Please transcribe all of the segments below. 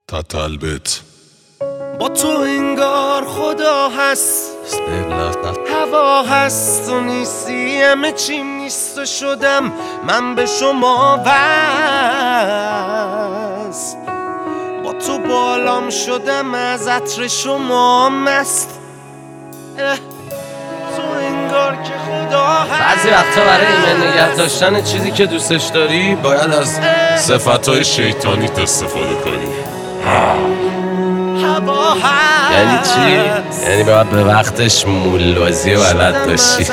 تطلبت با تو انگار خدا هست، هوا هست و نیستی، همه چیم نیست و شدم من به شما وصل. با تو بالام شدم از عطر شما مست. تو انگار که خدا هست. بعضی وقتا برای ایمن نگه داشتن چیزی که دوستش داری باید از صفتهای شیطانیت استفاده کنی. هوا هست. یعنی چی؟ یعنی باید به وقتش مولوازی بلد باشی.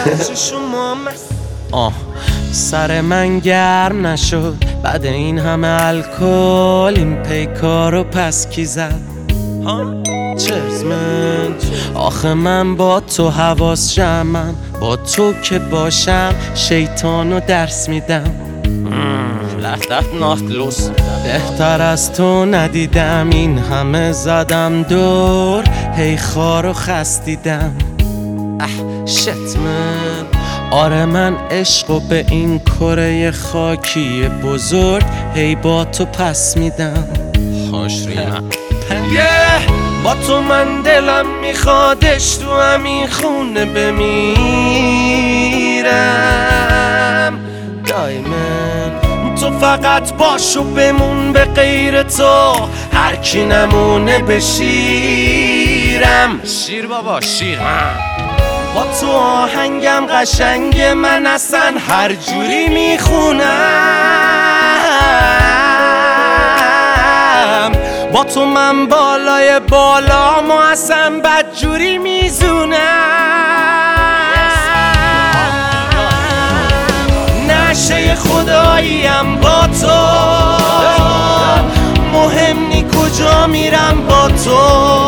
سر من گرم نشد بعد این همه الکل، این پیکارو پس کی زد؟ چرز من آخه من با تو حواس جمعم، با تو که باشم شیطانو درس میدم. بهتر از تو ندیدم، این همه زدم دور، هی خار و خستیدم. شت من آره من عشقو به این کره خاکی بزرگ هی با تو پس میدم. خوش ریمه با تو من دلم میخوادش تو همین خونه بمیرم. دایمن تو فقط باشو بمون، به غیر تو هر کی نمونه بشیرم. شیر بابا شیر. با تو آهنگم قشنگ، من اصلا هر جوری میخونم. با تو من بالای بالام و اصلا بدجوری میزونم. نشه خداییم با تو، مهم نی کجا میرم با تو.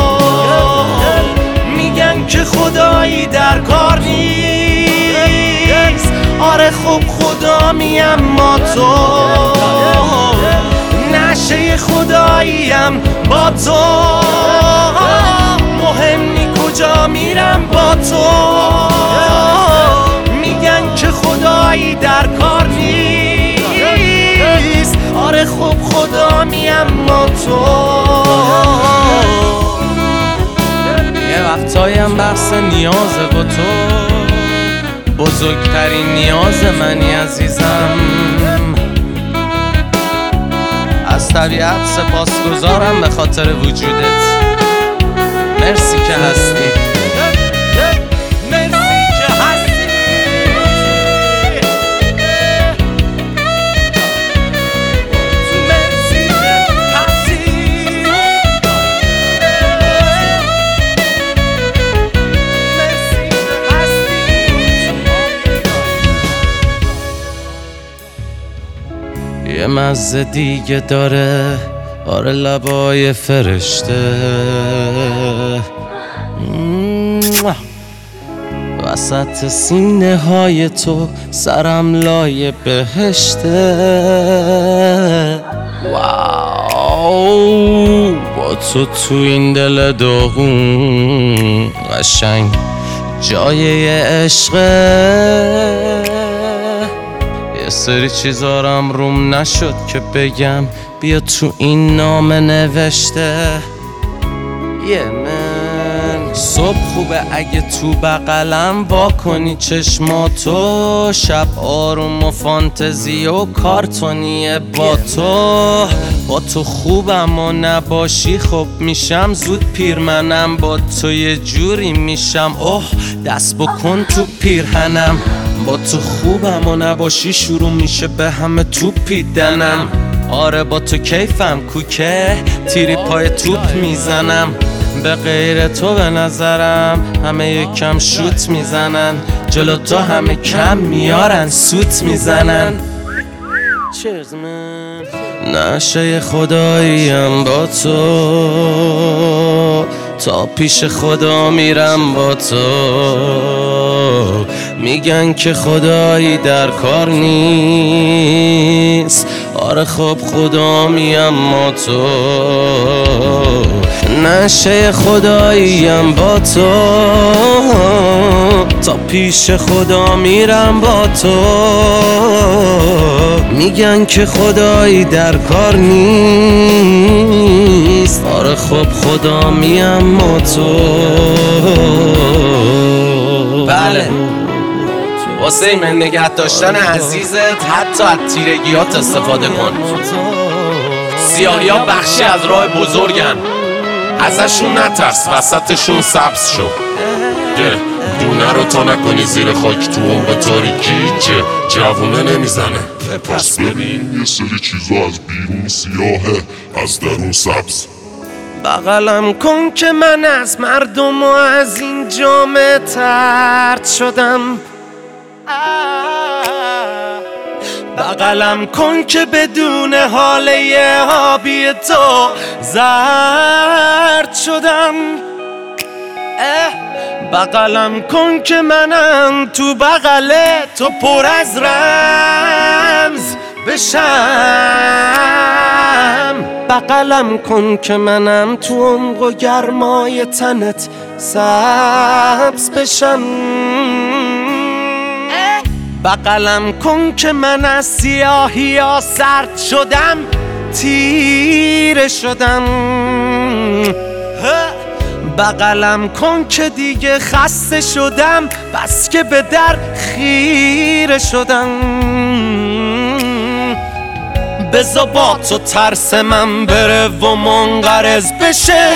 میگن که خدایی در کار نیست، آره خب خدا میم ما تو. نشه خداییم با تو، مهم نی کجا میرم با تو. میگن که خدایی در کار نیست، آره خب خدا میم ما تو. وقتایم بحث نیازه با تو، بزرگترین نیاز منی عزیزم. از طبیعت سپاسگزارم به خاطر وجودت. مرسی که هستی. یه مزه دیگه داره آره لبای فرشته، وسط سینه های تو سرم لای بهشته. واو با تو این دل داغون قشنگ جای عشقه. یه سری چیزارم روم نشد که بگم، بیا تو این نامه نوشته. من صبح خوبه اگه تو بغلم وا کنی چشماتو، شب آروم و فانتزی و کارتونیه با تو. با تو خوبم و نباشی خب میشم زود پیر، منم با تو یه جوری میشم اوه دست بکن تو پیرهنم. با تو خوبم و نباشی شروع میشه به همه توپیدنم. آره با تو کیفم کوکه، تیری پای توپ میزنم. به غیر تو به نظرم همه یکم شوت میزنن، جلو تو همه کم میارن سوت میزنن. نشه خداییم با تو، تا پیش خدا میرم با تو. میگن که خدایی در کار نیست، آره خب خدا میم ما تو. نشه خداییم با تو، تا پیش خدا میرم با تو. میگن که خدایی در کار نیست، آره خب خدا میم با تو. بله واسه ایمن نگه داشتن عزیزت حتی از تیرگیات استفاده کن. سیاهی ها بخشی از راه بزرگن، ازشون نترس، وسطشون سبز شو. دونه رو تا نکنی زیر خاک تو اون به تاریکی جوونه نمیزنه. پس ببین یه سری چیزا از بیرون سیاهه از درون سبز. بغلم کن که من از مردم و از این جامعه طرد شدم. بغلم کن که بدون حاله آبی تو زرد شدم. بغلم کن که منم تو بغل تو پر از رمز بشم. بغلم کن که منم تو عمق و گرمای تنت سبز بشم. بغلم کن که من از سیاهی ها سرد شدم، تیره شدم. بغلم کن که دیگه خسته شدم، بس که به در خیره شدم. بذار با تو ترس من بره و منقرض بشه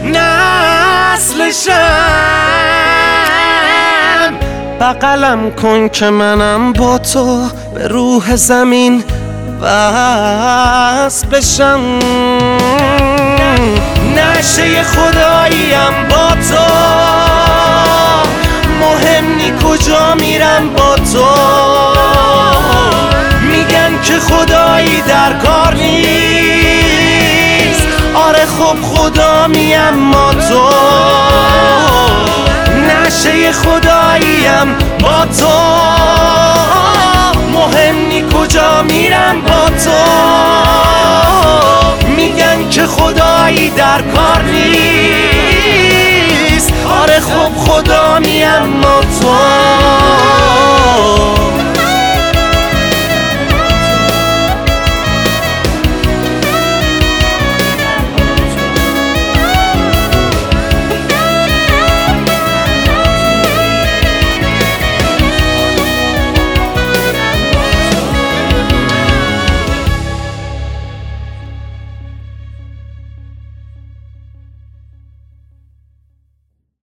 نسلشم. بغلم کن که منم با تو به روح زمین وصل بشم. نشه خداییم با تو، مهم نی کجا میرم با تو. میگن که خدایی در کار نیست، آره خب خدا میم با تو. نشه خداییم با تو، مهم نی کجا میرم با تو. میگن که خدایی در کار نیست، آره خب خدا میم با تو.